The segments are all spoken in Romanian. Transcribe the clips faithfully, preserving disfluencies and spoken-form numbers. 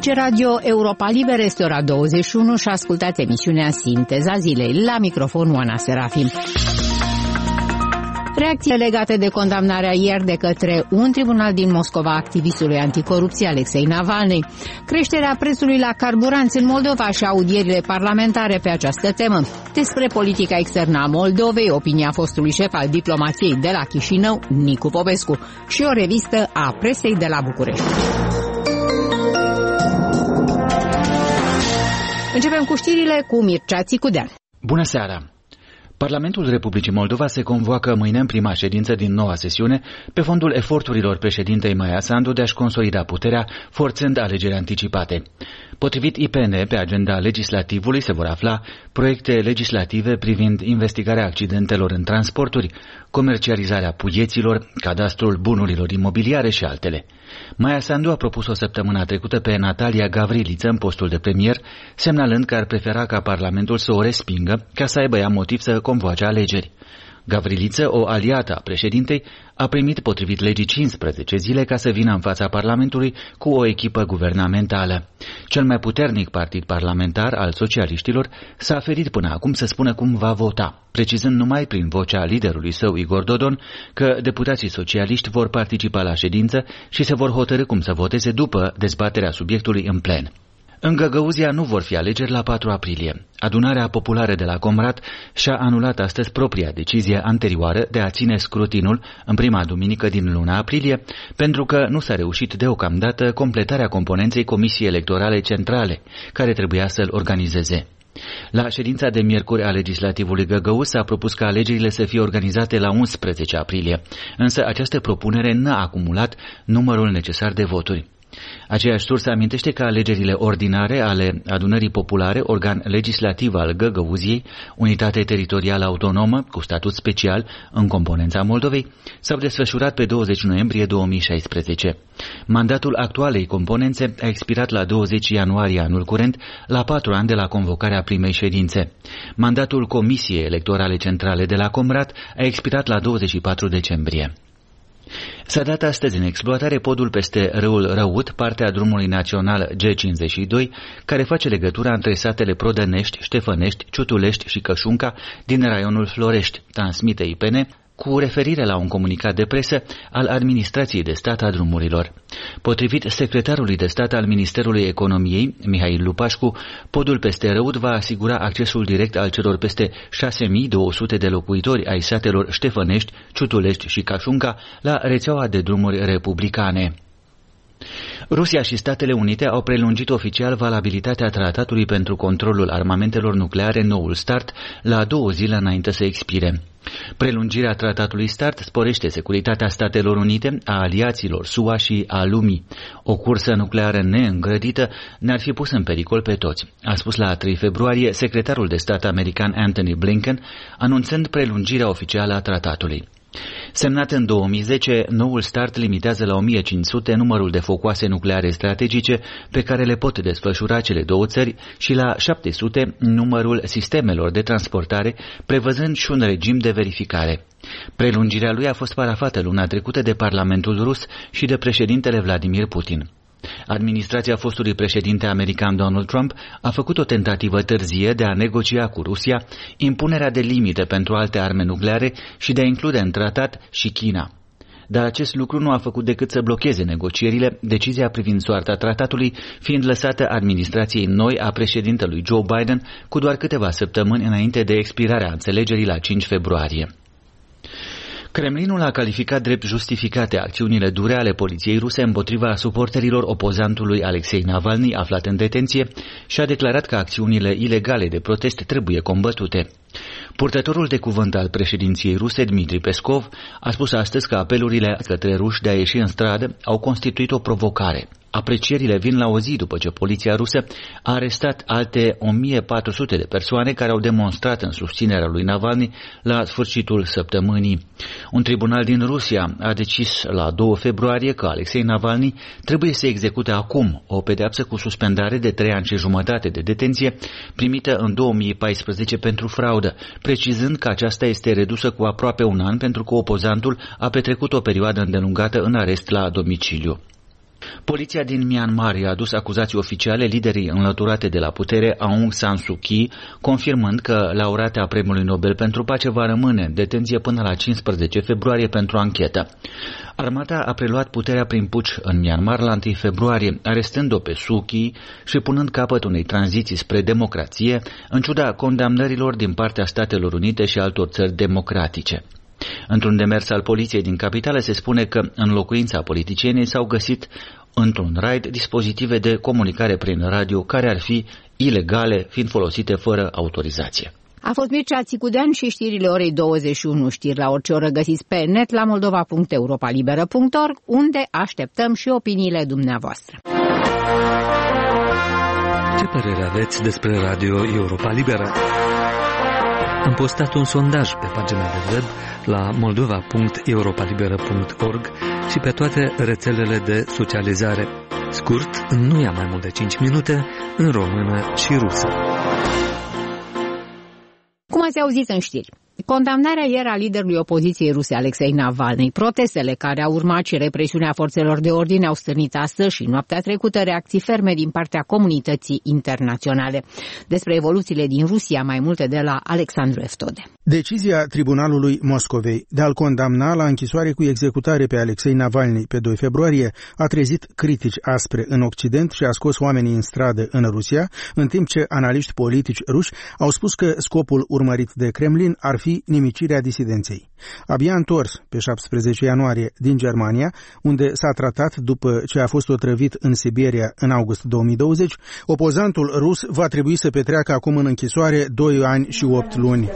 Aici Radio Europa Liberă, este ora douăzeci și unu și ascultați emisiunea Sinteza Zilei. La microfon Oana Serafim. Reacții legate de condamnarea ieri de către un tribunal din Moscova a activistului anticorupție Alexei Navalny, creșterea prețului la carburanți în Moldova și audierile parlamentare pe această temă, despre politica externă a Moldovei, opinia fostului șef al diplomației de la Chișinău, Nicu Popescu, și o revistă a presei de la București. Începem cu știrile cu Mircea Țicudean. Bună seara! Parlamentul Republicii Moldova se convoacă mâine în prima ședință din noua sesiune pe fondul eforturilor președintei Maia Sandu de a-și consolida puterea, forțând alegeri anticipate. Potrivit I P N, pe agenda legislativului se vor afla proiecte legislative privind investigarea accidentelor în transporturi, comercializarea puieților, cadastrul bunurilor imobiliare și altele. Maia Sandu a propus-o săptămâna trecută pe Natalia Gavriliță în postul de premier, semnalând că ar prefera ca Parlamentul să o respingă ca să aibă ea motiv să convoace alegeri. Gavriliță, o aliată a președintei, a primit potrivit legii cincisprezece zile ca să vină în fața Parlamentului cu o echipă guvernamentală. Cel mai puternic partid parlamentar al socialiștilor s-a aferit până acum să spună cum va vota, precizând numai prin vocea liderului său Igor Dodon că deputații socialiști vor participa la ședință și se vor hotărî cum să voteze după dezbaterea subiectului în plen. În Găgăuzia nu vor fi alegeri la patru aprilie. Adunarea populară de la Comrat și-a anulat astăzi propria decizie anterioară de a ține scrutinul în prima duminică din luna aprilie, pentru că nu s-a reușit deocamdată completarea componenței Comisiei Electorale Centrale, care trebuia să-l organizeze. La ședința de miercuri a Legislativului Găgăuz s-a propus ca alegerile să fie organizate la unsprezece aprilie, însă această propunere n-a acumulat numărul necesar de voturi. Aceeași sursă amintește că alegerile ordinare ale Adunării Populare, organ legislativ al Găgăuziei, unitate teritorială autonomă cu statut special în componența Moldovei, s-au desfășurat pe douăzeci noiembrie două mii șaisprezece. Mandatul actualei componențe a expirat la douăzeci ianuarie anul curent, la patru ani de la convocarea primei ședințe. Mandatul Comisiei Electorale Centrale de la Comrat a expirat la douăzeci și patru decembrie. S-a dat astăzi în exploatare podul peste râul Răut, partea drumului național G cincizeci și doi, care face legătura între satele Prodănești, Ștefănești, Ciutulești și Cășunca din raionul Florești, transmite I P N, cu referire la un comunicat de presă al Administrației de Stat a Drumurilor. Potrivit secretarului de stat al Ministerului Economiei, Mihail Lupașcu, podul peste Răut va asigura accesul direct al celor peste șase mii două sute de locuitori ai satelor Ștefănești, Ciutulești și Cașunca la rețeaua de drumuri republicane. Rusia și Statele Unite au prelungit oficial valabilitatea tratatului pentru controlul armamentelor nucleare Noul START la două zile înainte să expire. Prelungirea tratatului START sporește securitatea Statelor Unite, a aliaților S U A și a lumii. O cursă nucleară neîngrădită ne-ar fi pus în pericol pe toți, a spus la trei februarie secretarul de stat american Antony Blinken, anunțând prelungirea oficială a tratatului. Semnat în două mii zece, Noul START limitează la o mie cinci sute numărul de focoase nucleare strategice pe care le pot desfășura cele două țări și la șapte sute numărul sistemelor de transportare, prevăzând și un regim de verificare. Prelungirea lui a fost parafată luna trecută de Parlamentul rus și de președintele Vladimir Putin. Administrația fostului președinte american Donald Trump a făcut o tentativă târzie de a negocia cu Rusia impunerea de limite pentru alte arme nucleare și de a include în tratat și China. Dar acest lucru nu a făcut decât să blocheze negocierile, decizia privind soarta tratatului fiind lăsată administrației noi a președintelui Joe Biden cu doar câteva săptămâni înainte de expirarea înțelegerii la cinci februarie. Kremlinul a calificat drept justificate acțiunile dure ale poliției ruse împotriva suporterilor opozantului Alexei Navalny, aflat în detenție, și a declarat că acțiunile ilegale de protest trebuie combătute. Purtătorul de cuvânt al președinției ruse, Dmitri Peskov, a spus astăzi că apelurile către ruși de a ieși în stradă au constituit o provocare. Aprecierile vin la o zi după ce poliția rusă a arestat alte o mie patru sute de persoane care au demonstrat în susținerea lui Navalny la sfârșitul săptămânii. Un tribunal din Rusia a decis la doi februarie că Alexei Navalny trebuie să execute acum o pedeapsă cu suspendare de trei ani și jumătate de detenție primită în două mii paisprezece pentru fraudă, precizând că aceasta este redusă cu aproape un an pentru că opozantul a petrecut o perioadă îndelungată în arest la domiciliu. Poliția din Myanmar i-a adus acuzații oficiale liderii înlăturate de la putere Aung San Suu Kyi, confirmând că laureata Premiului Nobel pentru Pace va rămâne în detenție până la cincisprezece februarie pentru anchetă. Armata a preluat puterea prin puci în Myanmar la întâi februarie, arestând-o pe Suu Kyi și punând capăt unei tranziții spre democrație, în ciuda condamnărilor din partea Statelor Unite și altor țări democratice. Într-un demers al poliției din capitală se spune că în locuința politicienei s-au găsit într-un raid dispozitive de comunicare prin radio care ar fi ilegale, fiind folosite fără autorizație. A fost Mircea Țicudean și știrile orei douăzeci și unu, știri la orice oră găsiți pe net la moldova punct europa liberă punct org, unde așteptăm și opiniile dumneavoastră. Ce părere aveți despre Radio Europa Liberă? Am postat un sondaj pe pagina de web la moldova punct europa liberă punct org și pe toate rețelele de socializare. Scurt, nu ia mai mult de cinci minute, în română și rusă. Cum ați auzit în știri, condamnarea ieri a liderului opoziției ruse Alexei Navalny, protestele care au urmat și represiunea forțelor de ordine au stârnit astăzi și noaptea trecută reacții ferme din partea comunității internaționale. Despre evoluțiile din Rusia, mai multe de la Alexandru Eftode. Decizia Tribunalului Moscovei de a-l condamna la închisoare cu executare pe Alexei Navalny pe doi februarie a trezit critici aspre în Occident și a scos oamenii în stradă în Rusia, în timp ce analiști politici ruși au spus că scopul urmărit de Kremlin ar fi nimicirea disidenței. Abia întors pe șaptesprezece ianuarie din Germania, unde s-a tratat după ce a fost otrăvit în Siberia în august două mii douăzeci, opozantul rus va trebui să petreacă acum în închisoare doi ani și opt luni.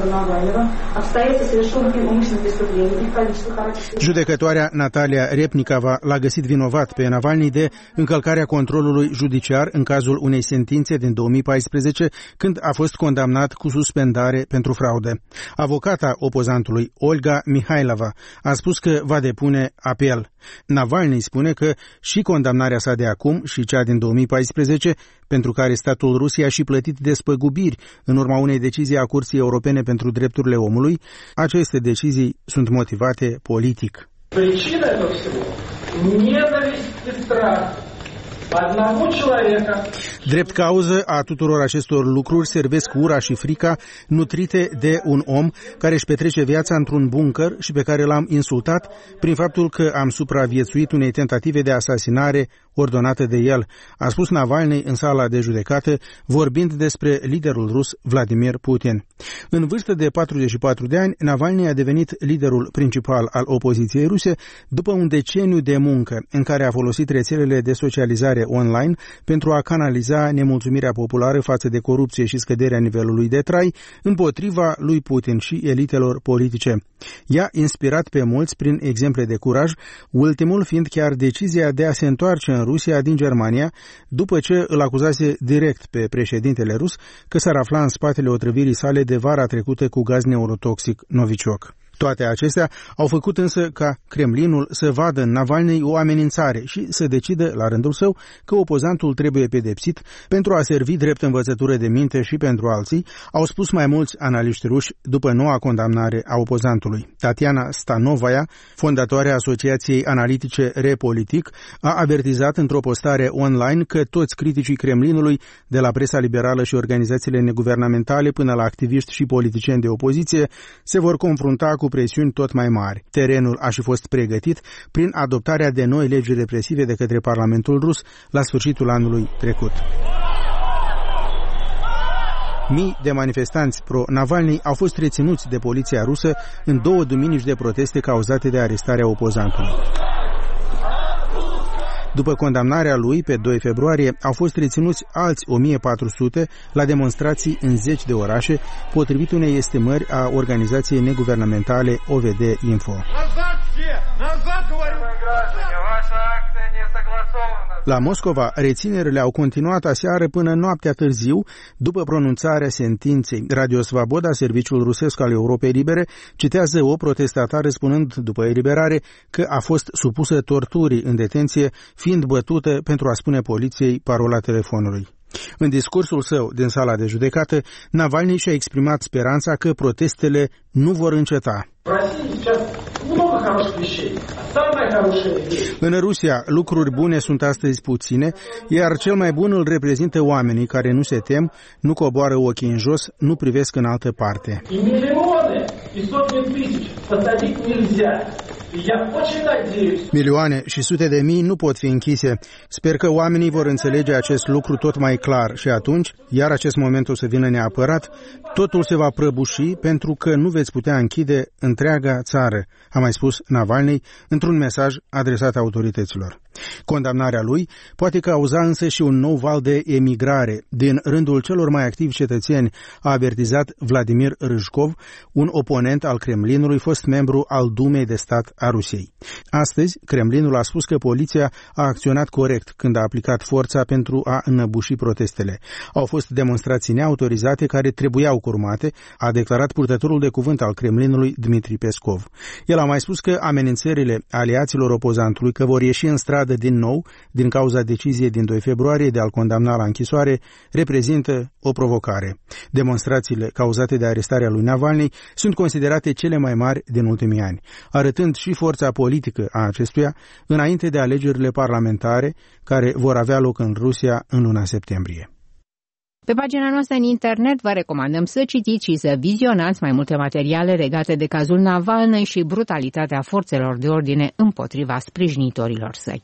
Judecătoarea Natalia Repnikova l-a găsit vinovat pe Navalny de încălcarea controlului judiciar în cazul unei sentințe din două mii paisprezece, când a fost condamnat cu suspendare pentru fraude. Avocata opozantului, Olga Mihailova, a spus că va depune apel. Navalny spune că și condamnarea sa de acum și cea din două mii paisprezece, pentru care statul Rusiei a și plătit despăgubiri în urma unei decizii a Curții Europene pentru Drepturile Omului, aceste decizii sunt motivate politic. Причина этого всего – ненависть и страх. Drept cauză a tuturor acestor lucruri servesc ura și frica nutrite de un om care își petrece viața într-un bunker și pe care l-am insultat prin faptul că am supraviețuit unei tentative de asasinare ordonată de el, a spus Navalny în sala de judecată, vorbind despre liderul rus Vladimir Putin. În vârstă de patruzeci și patru de ani, Navalny a devenit liderul principal al opoziției ruse după un deceniu de muncă în care a folosit rețelele de socializare online pentru a canaliza nemulțumirea populară față de corupție și scăderea nivelului de trai împotriva lui Putin și elitelor politice. I-a inspirat pe mulți prin exemple de curaj, ultimul fiind chiar decizia de a se întoarce în Rusia din Germania, după ce îl acuzase direct pe președintele rus că s-ar afla în spatele otrăvirii sale de vara trecută cu gaz neurotoxic Novichok. Toate acestea au făcut însă ca Kremlinul să vadă în Navalny o amenințare și să decidă, la rândul său, că opozantul trebuie pedepsit pentru a servi drept învățătură de minte și pentru alții, au spus mai mulți analiști ruși după noua condamnare a opozantului. Tatiana Stanovaya, fondatoarea Asociației Analitice Repolitik, a avertizat într-o postare online că toți criticii Kremlinului, de la presa liberală și organizațiile neguvernamentale până la activiști și politicieni de opoziție, se vor confrunta cu presiuni tot mai mari. Terenul a și fost pregătit prin adoptarea de noi legi represive de către Parlamentul rus la sfârșitul anului trecut. Mii de manifestanți pro-Navalny au fost reținuți de poliția rusă în două duminici de proteste cauzate de arestarea opozantului. După condamnarea lui pe doi februarie, au fost reținuți alți o mie patru sute la demonstrații în zeci de orașe, potrivit unei estimări a organizației neguvernamentale O V D Info. La Moscova, reținerile au continuat aseară până noaptea târziu, după pronunțarea sentinței. Radio Svaboda, serviciul rusesc al Europei Libere, citează o protestatară spunând, după eliberare, că a fost supusă torturii în detenție, fiind bătută pentru a spune poliției parola telefonului. În discursul său din sala de judecată, Navalny și-a exprimat speranța că protestele nu vor înceta. много хороших вещей. А самое хорошее есть. În Rusia, lucruri bune sunt astăzi puține, iar cel mai bun îl reprezintă oamenii care nu se tem, nu coboară ochii în jos, nu privesc în altă parte. И миллионы, и сотни тысяч посадить нельзя. Я очень надеюсь. Milioane și sute de mii nu pot fi închise. Sper că oamenii vor înțelege acest lucru tot mai clar și atunci, iar acest moment o să vină neapărat, totul se va prăbuși pentru că nu veți putea închide întreaga țară, a mai spus Navalny într-un mesaj adresat autorităților. Condamnarea lui poate cauza însă și un nou val de emigrare din rândul celor mai activi cetățeni, a avertizat Vladimir Râșcov, un oponent al Kremlinului, fost membru al Dumei de stat a Rusiei. Astăzi, Kremlinul a spus că poliția a acționat corect când a aplicat forța pentru a înăbuși protestele. Au fost demonstrații neautorizate care trebuiau curmate, a declarat purtătorul de cuvânt al Kremlinului Dmitri Peskov. El a mai spus că amenințările aliaților opozantului că vor ieși în stradă din nou, din cauza deciziei din doi februarie de a-l condamna la închisoare, reprezintă o provocare. Demonstrațiile cauzate de arestarea lui Navalny sunt considerate cele mai mari din ultimii ani, arătând și forța politică a acestuia înainte de alegerile parlamentare care vor avea loc în Rusia în luna septembrie. Pe pagina noastră în internet vă recomandăm să citiți și să vizionați mai multe materiale legate de cazul Navalny și brutalitatea forțelor de ordine împotriva sprijinitorilor săi.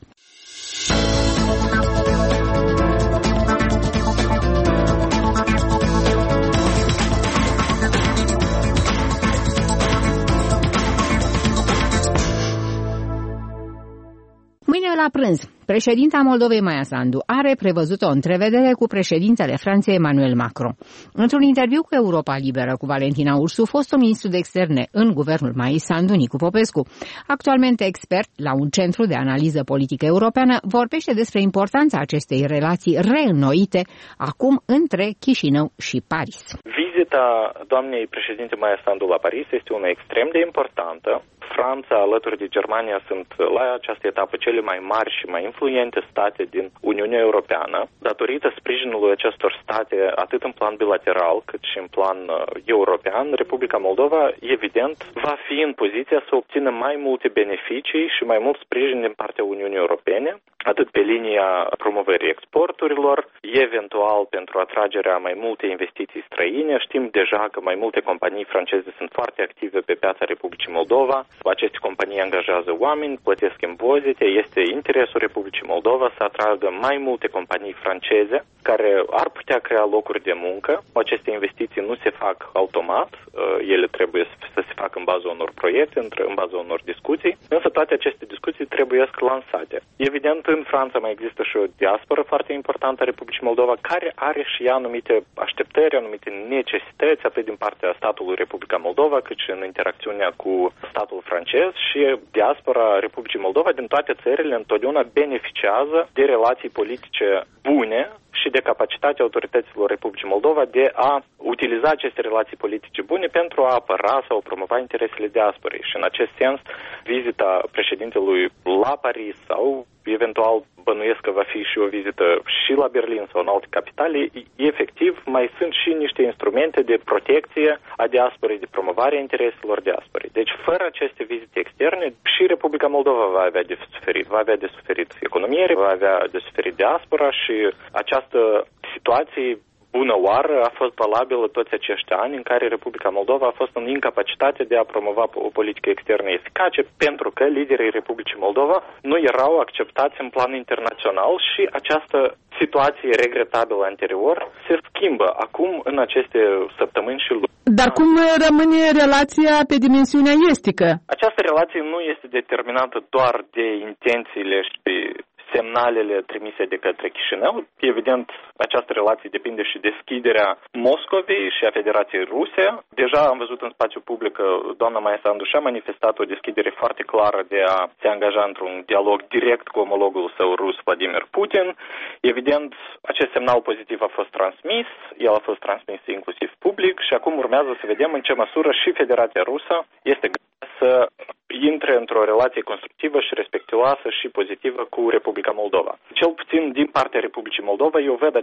Mâine la prânz, președinta Moldovei Maia Sandu are prevăzut o întrevedere cu președintele Franței Emmanuel Macron. Într-un interviu cu Europa Liberă cu Valentina Ursu, fostul ministru de externe în guvernul Maii Sandu, Nicu Popescu, actualmente expert la un centru de analiză politică europeană, vorbește despre importanța acestei relații reînnoite acum între Chișinău și Paris. Vizita doamnei președinte Maia Sandu la Paris este una extrem de importantă. Franța, alături de Germania, sunt la această etapă cele mai mari și mai influente state din Uniunea Europeană. Datorită sprijinului acestor state, atât în plan bilateral, cât și în plan uh, european, Republica Moldova, evident, va fi în poziția să obțină mai multe beneficii și mai mult sprijin din partea Uniunii Europene, atât pe linia promovării exporturilor, eventual pentru atragerea mai multe investiții străine. Știm deja că mai multe companii franceze sunt foarte active pe piața Republicii Moldova. Aceste companii angajează oameni, plătesc impozite. Este interesul Republicii Moldova să atragă mai multe companii franceze care ar putea crea locuri de muncă. Aceste investiții nu se fac automat, ele trebuie să se facă în baza unor proiecte, în baza unor discuții, însă toate aceste discuții trebuie lansate. Evident, în Franța mai există și o diasporă foarte importantă a Republicii Moldova, care are și ea anumite așteptări, anumite necesități, atât din partea statului Republica Moldova, cât și în interacțiunea cu statul francez, și diaspora Republicii Moldova din toate țările întotdeauna beneficiază de relații politice bune și de capacitatea autorităților Republicii Moldova de a utiliza aceste relații politice bune pentru a apăra sau promova interesele diasporei. Și în acest sens, vizita președintelui la Paris sau eventual bănuiesc că va fi și o vizită și la Berlin sau în alte capitale, efectiv mai sunt și niște instrumente de protecție a diasporei, de promovare a intereselor diasporei. Deci fără aceste vizite externe și Republica Moldova va avea de suferit. Va avea de suferit economia, va avea de suferit diaspora și această situație bună oară a fost valabilă toți acești ani în care Republica Moldova a fost în incapacitate de a promova o politică externă eficace pentru că liderii Republicii Moldova nu erau acceptați în plan internațional și această situație regretabilă anterior se schimbă acum în aceste săptămâni și luni. Dar cum rămâne relația pe dimensiunea estică? Această relație nu este determinată doar de intențiile și semnalele trimise de către Chișinău. Evident, această relație depinde și de deschiderea Moscovei și a Federației Ruse. Deja am văzut în spațiu public că doamna Maia Sandu și-a manifestat o deschidere foarte clară de a se angaja într-un dialog direct cu omologul său rus, Vladimir Putin. Evident, acest semnal pozitiv a fost transmis, el a fost transmis inclusiv public și acum urmează să vedem în ce măsură și Federația Rusă este gata să intre într-o relație constructivă și respectuoasă și pozitivă cu Republica Moldova. Cel puțin din partea Republicii Moldova eu văd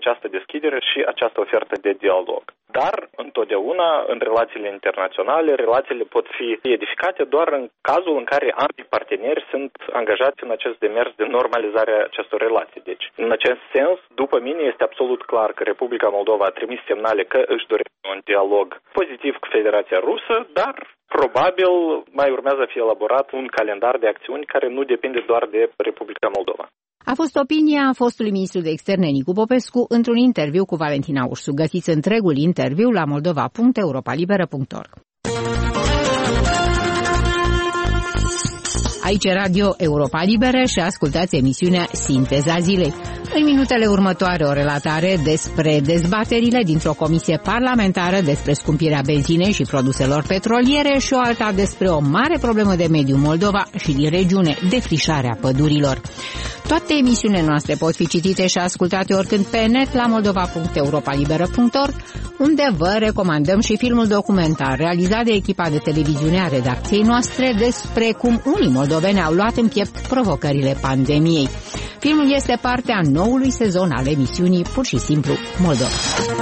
această deschidere și această ofertă de dialog. Dar, întotdeauna, în relațiile internaționale, relațiile pot fi edificate doar în cazul în care ambii parteneri sunt angajați în acest demers de normalizare a acestor relații. Deci, în acest sens, după mine, este absolut clar că Republica Moldova a trimis semnale că își dorește un dialog pozitiv cu Federația Rusă, dar probabil mai urmează să fie elaborat un calendar de acțiuni care nu depinde doar de Republica Moldova. A fost opinia fostului ministru de externe Nicu Popescu într-un interviu cu Valentina Ursu. Găsiți întregul interviu la moldova punct europa liberă punct org. Aici e Radio Europa Liberă și ascultați emisiunea Sinteza Zilei. În minutele următoare o relatare despre dezbaterile dintr-o comisie parlamentară despre scumpirea benzinei și produselor petroliere și o alta despre o mare problemă de mediu în Moldova și din regiune, defrișarea pădurilor. Toate emisiunile noastre pot fi citite și ascultate oricând pe net la moldova punct europa liberă punct org, unde vă recomandăm și filmul documentar realizat de echipa de televiziune a redacției noastre despre cum unii moldoveni au luat în piept provocările pandemiei. Filmul este parte a noului sezon al emisiunii Pur și simplu Moldova.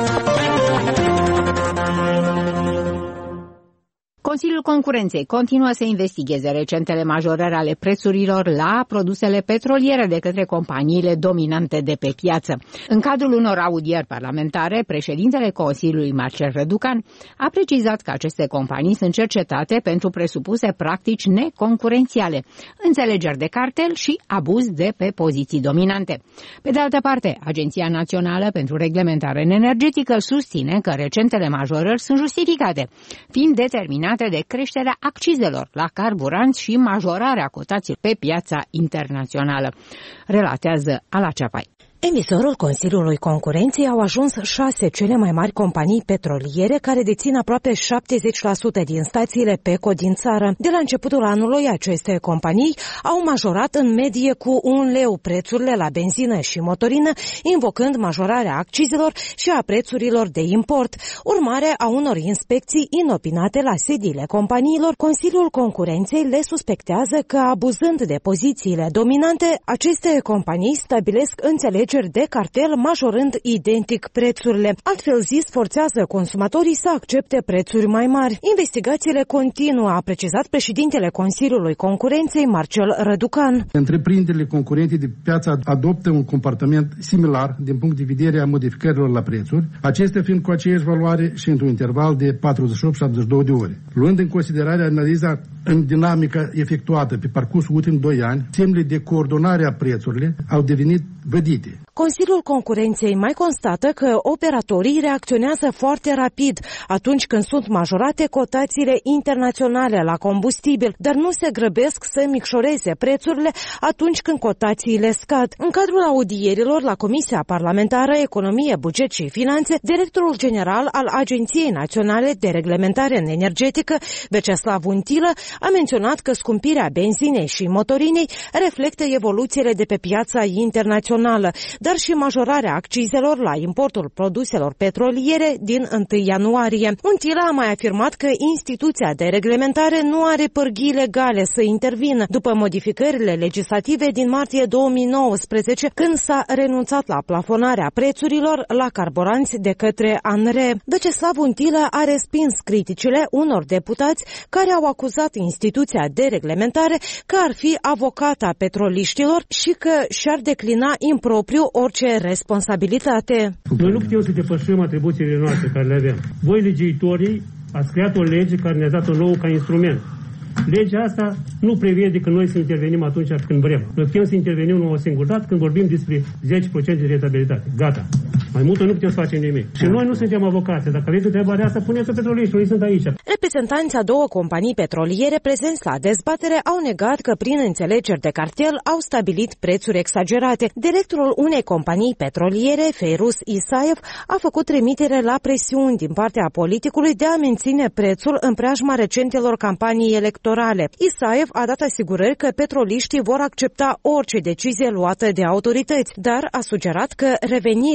Consiliul Concurenței continuă să investigheze recentele majorări ale prețurilor la produsele petroliere de către companiile dominante de pe piață. În cadrul unor audieri parlamentare, președintele Consiliului, Marcel Răducan, a precizat că aceste companii sunt cercetate pentru presupuse practici neconcurențiale, înțelegeri de cartel și abuz de pe poziții dominante. Pe de altă parte, Agenția Națională pentru Reglementare Energetică susține că recentele majorări sunt justificate, fiind determinate de creșterea accizelor la carburanți și majorarea cotației pe piața internațională, relatează Ala Ceapai. Emisorul Consiliului Concurenței au ajuns șase cele mai mari companii petroliere care dețin aproape șaptezeci la sută din stațiile PECO din țară. De la începutul anului, aceste companii au majorat în medie cu un leu prețurile la benzină și motorină, invocând majorarea accizelor și a prețurilor de import, urmare a unor inspecții inopinate la sediile companiilor. Consiliul Concurenței le suspectează că, abuzând de pozițiile dominante, aceste companii stabilesc înțelegeri de cartel majorând identic prețurile. Altfel zis, forțează consumatorii să accepte prețuri mai mari. Investigațiile continuă, a precizat președintele Consiliului Concurenței, Marcel Răducan. Întreprinderile concurente de piață adoptă un comportament similar din punct de vedere a modificărilor la prețuri, acestea fiind cu aceeași valoare și într-un interval de patruzeci și opt - șaptezeci și două de ore. Luând în considerare analiza în dinamică efectuată pe parcursul ultimului doi ani, semnele de coordonare a prețurilor au devenit vădite. Consiliul Concurenței mai constată că operatorii reacționează foarte rapid atunci când sunt majorate cotațiile internaționale la combustibil, dar nu se grăbesc să micșoreze prețurile atunci când cotațiile scad. În cadrul audierilor la Comisia Parlamentară Economie, Buget și Finanțe, directorul general al Agenției Naționale de Reglementare Energetică, Veceslav Untilă, a menționat că scumpirea benzinei și motorinei reflectă evoluțiile de pe piața internațională, dar și majorarea accizelor la importul produselor petroliere din întâi ianuarie. Untilă a mai afirmat că instituția de reglementare nu are pârghii legale să intervină după modificările legislative din martie două mii nouăsprezece, când s-a renunțat la plafonarea prețurilor la carburanți de către ANRE. Veceslav Untilă a respins criticile unor deputați care au acuzat instituția de reglementare că ar fi avocata petroliștilor și că și-ar declina impropriu orice responsabilitate. Noi nu putem să depășim atribuțiile noastre care le avem. Voi, legiuitorii, ați creat o lege care ne-a dat-o nouă ca instrument. Legea asta nu prevede că noi să intervenim atunci când vrem. Noi putem să intervenim o singură dată când vorbim despre zece la sută de retabilitate. Gata. Mai mult nu putem să facem nimic. Și noi nu suntem avocați. Dacă aveți întrebarea asta, puneți-o petroliști. Noi sunt aici. Reprezentanții a două companii petroliere prezenți la dezbatere au negat că prin înțelegeri de cartel au stabilit prețuri exagerate. Directorul unei companii petroliere, Feiruz Isaev, a făcut trimitere la presiuni din partea politicului de a menține prețul în preajma recentelor campanii electorale. Isaev a dat asigurări că petroliștii vor accepta orice decizie luată de autorități, dar a sugerat că revenirea la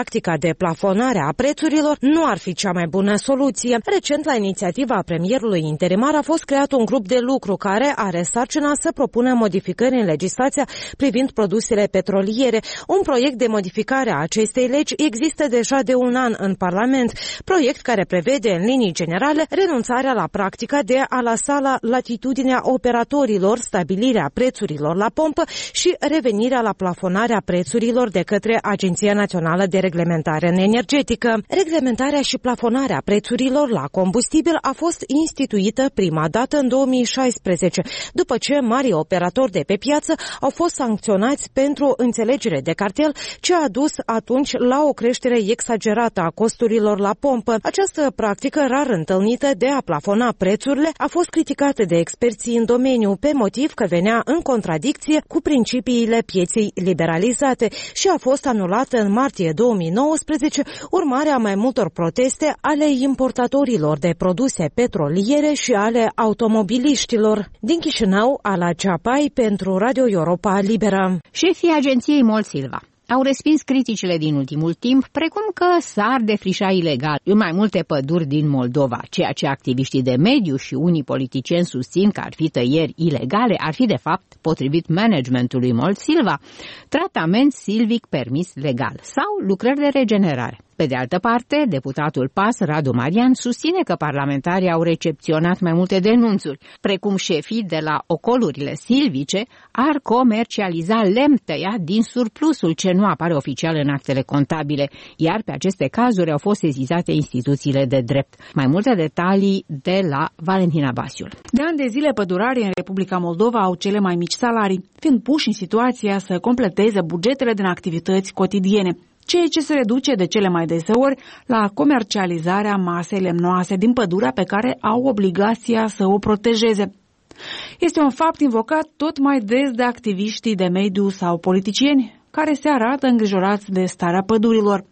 practica de plafonare a prețurilor nu ar fi cea mai bună soluție. Recent, la inițiativa premierului interimar a fost creat un grup de lucru care are sarcina să propună modificări în legislația privind produsele petroliere. Un proiect de modificare a acestei legi există deja de un an în Parlament, proiect care prevede în linii generale renunțarea la practica de a lăsa la latitudinea operatorilor stabilirea prețurilor la pompă și revenirea la plafonarea prețurilor de către Agenția Națională de Reglementare Energetică. Reglementarea și plafonarea prețurilor la combustibil a fost instituită prima dată în două mii șaisprezece, după ce mari operatori de pe piață au fost sancționați pentru înțelegere de cartel, ce a dus atunci la o creștere exagerată a costurilor la pompă. Această practică rar întâlnită de a plafona prețurile a fost criticată de experții în domeniu pe motiv că venea în contradicție cu principiile pieței liberalizate și a fost anulată în martie două mii nouăsprezece, urmare a mai multor proteste ale importatorilor de produse petroliere și ale automobiliștilor. Din Chișinău, Ala Ceapai pentru Radio Europa Liberă. Șefii agenției Mol Silva au respins criticile din ultimul timp, precum că s-ar defrișa ilegal în mai multe păduri din Moldova, ceea ce activiștii de mediu și unii politicieni susțin că ar fi tăieri ilegale, ar fi de fapt, potrivit managementului Mol Silva, tratament silvic permis legal sau lucrări de regenerare. Pe de altă parte, deputatul P A S, Radu Marian, susține că parlamentarii au recepționat mai multe denunțuri, precum șefii de la ocolurile silvice ar comercializa lemn tăiat din surplusul ce nu apare oficial în actele contabile, iar pe aceste cazuri au fost sesizate instituțiile de drept. Mai multe detalii de la Valentina Basiul. De ani de zile, pădurarii în Republica Moldova au cele mai mici salarii, fiind puși în situația să completeze bugetele din activități cotidiene, ceea ce se reduce de cele mai deseori la comercializarea masei lemnoase din pădurea pe care au obligația să o protejeze. Este un fapt invocat tot mai des de activiștii de mediu sau politicieni care se arată îngrijorați de starea pădurilor.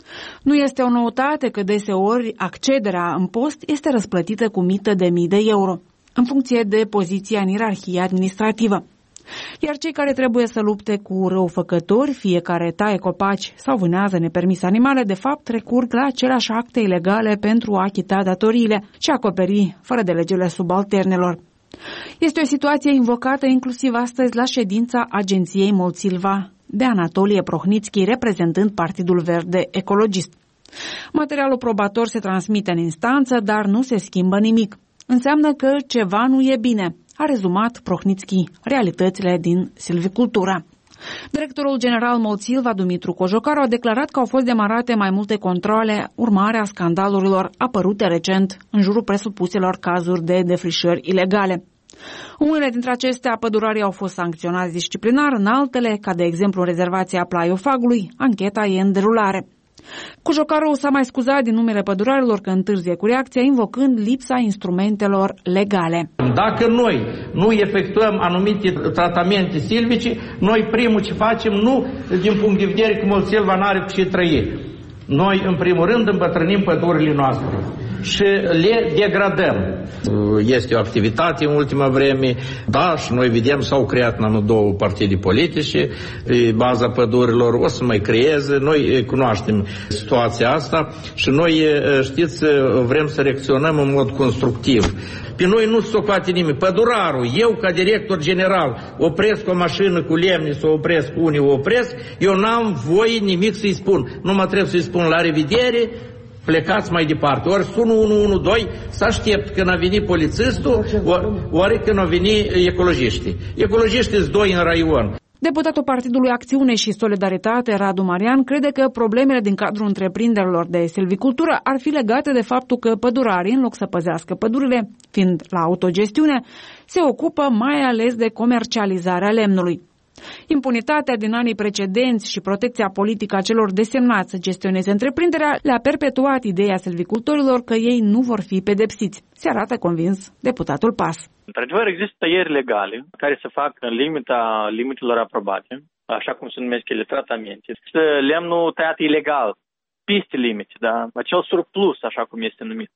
Nu este o noutate că deseori accederea în post este răsplătită cu mită de mii de euro, în funcție de poziția în ierarhia administrativă. Iar cei care trebuie să lupte cu răufăcători, fie care taie copaci sau vânează nepermis animale, de fapt recurg la aceleași acte ilegale pentru a achita datoriile și a acoperi fără de legile subalternelor. Este o situație invocată inclusiv astăzi la ședința agenției Mol Silva de Anatolie Prohnitski, reprezentând Partidul Verde Ecologist. Materialul probator se transmite în instanță, dar nu se schimbă nimic. Înseamnă că ceva nu e bine, a rezumat Prohnitski realitățile din silvicultura. Directorul general Mol Silva, Dumitru Cojocaru, a declarat că au fost demarate mai multe controale urmare a scandalurilor apărute recent în jurul presupuselor cazuri de defrișări ilegale. Unele dintre acestea, pădurarii au fost sancționați disciplinar, în altele, ca de exemplu în rezervația Plaiofagului, ancheta e în derulare. Cojocaru s-a mai scuzat din numele pădurarilor că întârzie cu reacția, invocând lipsa instrumentelor legale. Dacă noi nu efectuăm anumite tratamente silvice, noi primul ce facem, nu din punct de vedere că Mol Silva n-are cu ce trăi. Noi, în primul rând, îmbătrânim pădurile noastre și le degradăm. Este o activitate în ultima vreme, da, și noi vedem s-au creat în anul două partide politice, baza pădurilor o să mai creeze, noi cunoaștem situația asta și noi, știți, vrem să reacționăm în mod constructiv. Pe noi nu se poate nimeni. Pădurarul, eu ca director general, opresc o mașină cu lemne, să o opresc, unii o opresc, eu n-am voie nimic să-i spun. Nu mă trebuie să-i spun la revedere, plecați mai departe. Ori sun unu unu doi să aștept când a venit polițistul, ori, ori când a venit ecologiștii. Ecologiștii sunt doi în raion. Deputatul Partidului Acțiune și Solidaritate, Radu Marian, crede că problemele din cadrul întreprinderilor de silvicultură ar fi legate de faptul că pădurarii, în loc să păzească pădurile, fiind la autogestiune, se ocupă mai ales de comercializarea lemnului. Impunitatea din anii precedenți și protecția politică a celor desemnați să gestioneze întreprinderea le-a perpetuat ideea silvicultorilor că ei nu vor fi pedepsiți, se arată convins deputatul P A S. Într-adevăr, există tăieri legale care se fac în limita limitelor aprobate, așa cum se numesc ele, tratamente. Este lemnul tăiat ilegal, peste limite, da? Acel surplus, așa cum este numit.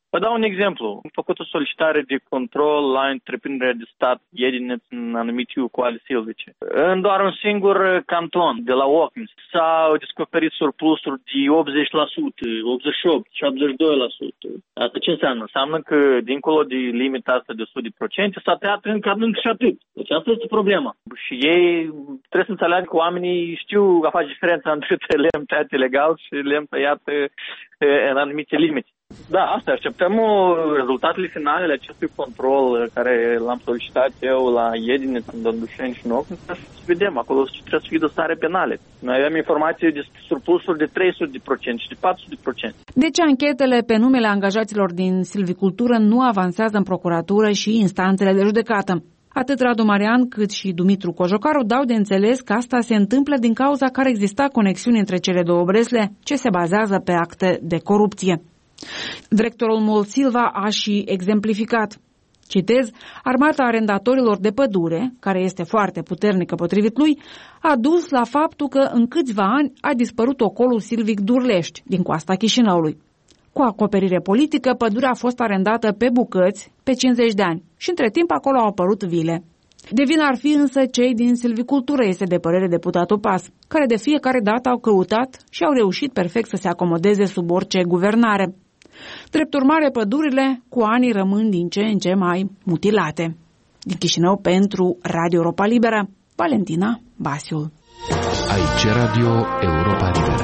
Vă dau un exemplu. Am făcut o solicitare de control la întreprinderea de stat Edineț în anumit Iucoale Silvice. În doar un singur canton, de la Ocnis, s-au descoperit surplusuri de optzeci la sută, optzeci și opt la sută, șaptezeci și doi la sută. Asta ce înseamnă? Înseamnă că, dincolo de limita asta de o sută de procente, s-a tăiat încă adânc și atât. Deci asta este problema. Și ei trebuie să înțeleagă că oamenii știu a face diferența între lemn tăiat ilegal și lemn tăiat în anumite limite. Da, asta așteptăm rezultatele finale ale acestui control care l-am solicitat eu la Edineț, în Dăndușeni și în Ocnis, să vedem, acolo trebuie să fie dosare penale. Noi avem informații de surplusuri de trei sute de procente și de patru sute de procente. De ce anchetele pe numele angajaților din silvicultură nu avansează în procuratură și instanțele de judecată? Atât Radu Marian cât și Dumitru Cojocaru dau de înțeles că asta se întâmplă din cauza că ar exista conexiuni între cele două bresle ce se bazează pe acte de corupție. Directorul Mol Silva a și exemplificat. Citez, armata arendatorilor de pădure, care este foarte puternică potrivit lui, a dus la faptul că în câțiva ani a dispărut ocolul silvic Durlești, din coasta Chișinăului. Cu acoperire politică, pădurea a fost arendată pe bucăți pe cincizeci de ani și între timp acolo au apărut vile. De vină ar fi însă cei din silvicultură, este de părere deputatul Pas, care de fiecare dată au căutat și au reușit perfect să se acomodeze sub orice guvernare. Drept urmare, pădurile cu ani rămân din ce în ce mai mutilate. Din Chișinău pentru Radio Europa Liberă, Valentina Basiul. Aici Radio Europa Liberă.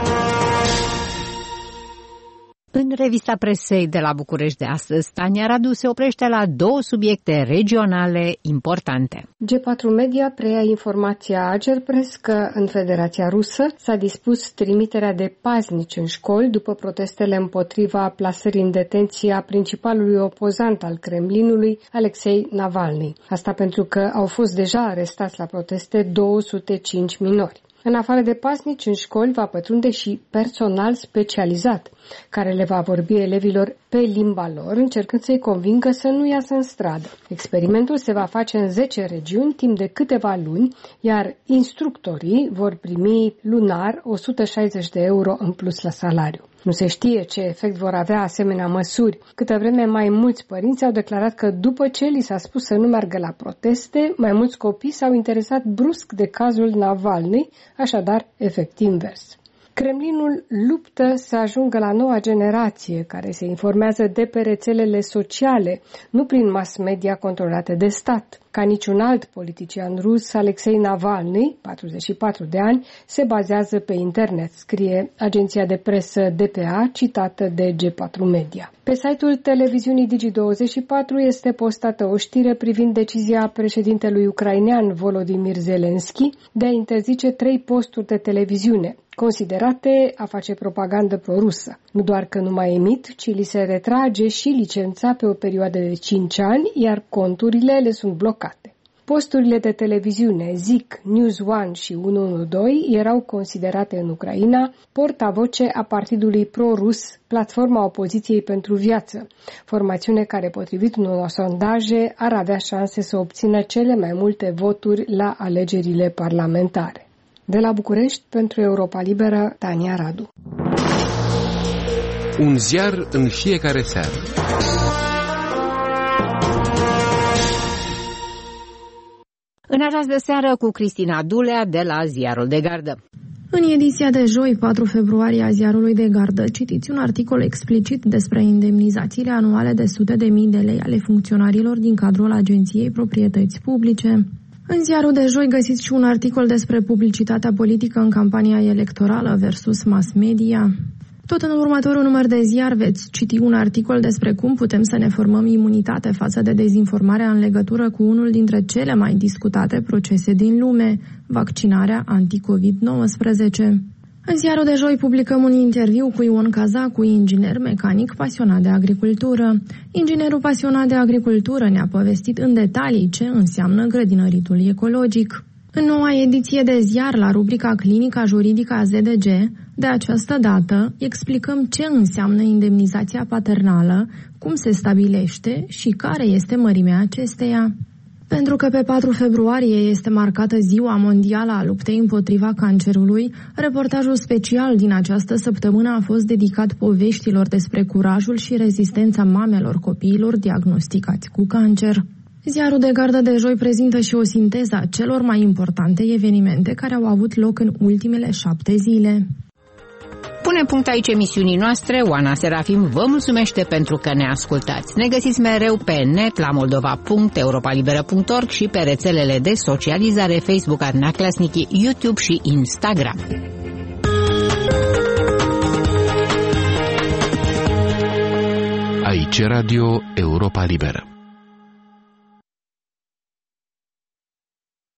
În revista presei de la București de astăzi, Tania Radu se oprește la două subiecte regionale importante. G patru Media preia informația Agerpres că în Federația Rusă s-a dispus trimiterea de paznici în școli după protestele împotriva plasării în detenție a principalului opozant al Kremlinului, Alexei Navalny. Asta pentru că au fost deja arestați la proteste două sute cinci minori. În afară de paznici, în școli va pătrunde și personal specializat, care le va vorbi elevilor pe limba lor, încercând să-i convingă să nu iasă în stradă. Experimentul se va face în zece regiuni timp de câteva luni, iar instructorii vor primi lunar o sută șaizeci de euro în plus la salariu. Nu se știe ce efect vor avea asemenea măsuri. Câtă vreme mai mulți părinți au declarat că după ce li s-a spus să nu meargă la proteste, mai mulți copii s-au interesat brusc de cazul Navalny, așadar efect invers. Kremlinul luptă să ajungă la noua generație care se informează de pe rețelele sociale, nu prin mass media controlate de stat. Ca niciun alt politician rus, Alexei Navalny, patruzeci și patru de ani, se bazează pe internet, scrie agenția de presă D P A, citată de G patru Media. Pe site-ul televiziunii Digi douăzeci și patru este postată o știre privind decizia președintelui ucrainean Volodymyr Zelensky de a interzice trei posturi de televiziune, considerate a face propagandă prorusă. Nu doar că nu mai emit, ci li se retrage și licența pe o perioadă de cinci ani, iar conturile le sunt blocate. Posturile de televiziune Z I C, News One și unu unu doi erau considerate în Ucraina portavoce a partidului pro-rus Platforma Opoziției pentru Viață, formațiune care, potrivit unor sondaje, ar avea șanse să obțină cele mai multe voturi la alegerile parlamentare. De la București, pentru Europa Liberă, Tania Radu. Un ziar în fiecare seară. În această seară cu Cristina Dulea de la Ziarul de Gardă. În ediția de joi, patru februarie, a Ziarului de Gardă, citiți un articol explicit despre indemnizațiile anuale de sute de mii de lei ale funcționarilor din cadrul Agenției Proprietăți Publice. În Ziarul de joi găsiți și un articol despre publicitatea politică în campania electorală versus mass media. Tot în următorul număr de ziar veți citi un articol despre cum putem să ne formăm imunitate față de dezinformarea în legătură cu unul dintre cele mai discutate procese din lume, vaccinarea anti-covid nouăsprezece. În Ziarul de joi publicăm un interviu cu Ion Cazacu, inginer mecanic pasionat de agricultură. Inginerul pasionat de agricultură ne-a povestit în detalii ce înseamnă grădinăritul ecologic. În noua ediție de ziar, la rubrica Clinica Juridică a Z D G, de această dată explicăm ce înseamnă indemnizația paternală, cum se stabilește și care este mărimea acesteia. Pentru că pe patru februarie este marcată Ziua Mondială a Luptei împotriva cancerului, reportajul special din această săptămână a fost dedicat poveștilor despre curajul și rezistența mamelor copiilor diagnosticați cu cancer. Ziarul de gardă de joi prezintă și o sinteză a celor mai importante evenimente care au avut loc în ultimele șapte zile. Pune punct aici emisiunii noastre. Oana Serafim vă mulțumește pentru că ne ascultați. Ne găsiți mereu pe net la moldova punct europalibera punct org și pe rețelele de socializare Facebook, Arnea Clasnichi, YouTube și Instagram. Aici Radio Europa Liberă.